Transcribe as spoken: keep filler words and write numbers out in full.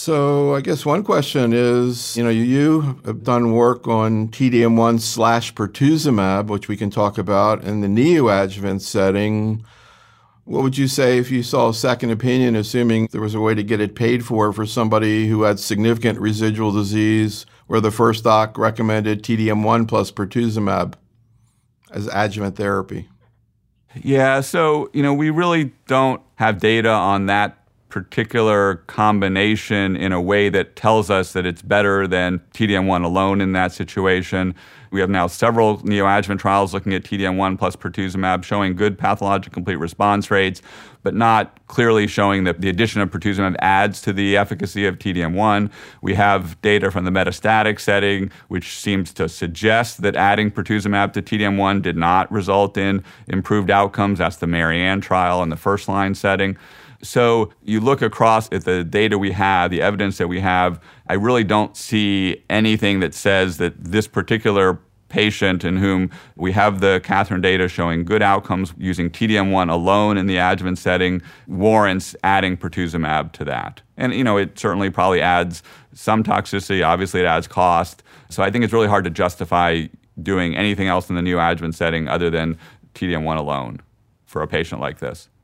So I guess one question is, you know, you have done work on T D M one slash pertuzumab, which we can talk about in the neoadjuvant setting. What would you say if you saw a second opinion, assuming there was a way to get it paid for for somebody who had significant residual disease, where the first doc recommended T D M one plus pertuzumab as adjuvant therapy? Yeah, so, you know, we really don't have data on that particular combination in a way that tells us that it's better than T D M one alone in that situation. We have now several neoadjuvant trials looking at T D M one plus pertuzumab showing good pathologic complete response rates, but not clearly showing that the addition of pertuzumab adds to the efficacy of T D M one. We have data from the metastatic setting, which seems to suggest that adding pertuzumab to T D M one did not result in improved outcomes. That's the Marianne trial in the first-line setting. So you look across at the data we have, the evidence that we have, I really don't see anything that says that this particular patient in whom we have the Catherine data showing good outcomes using T D M one alone in the adjuvant setting warrants adding pertuzumab to that. And, you know, it certainly probably adds some toxicity. Obviously, it adds cost. So I think it's really hard to justify doing anything else in the neoadjuvant setting other than T D M one alone for a patient like this.